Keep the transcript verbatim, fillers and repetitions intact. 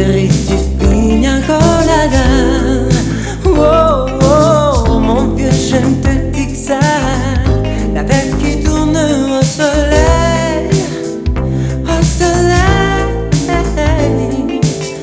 apéritif pina colada. Oh, oh, mon vieux, je ne te dis que ça, la tête qui tourne au soleil.